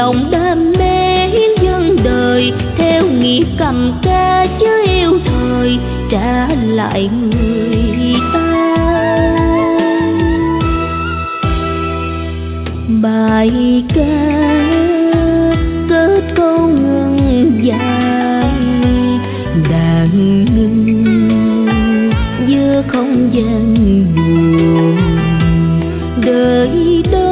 lòng đam mê hiến dâng đời, theo nghĩa cầm ca chứ yêu thời trả lại người ta. Bài ca kết câu ngân dài, đàn ngưng giữa không gian buồn, đời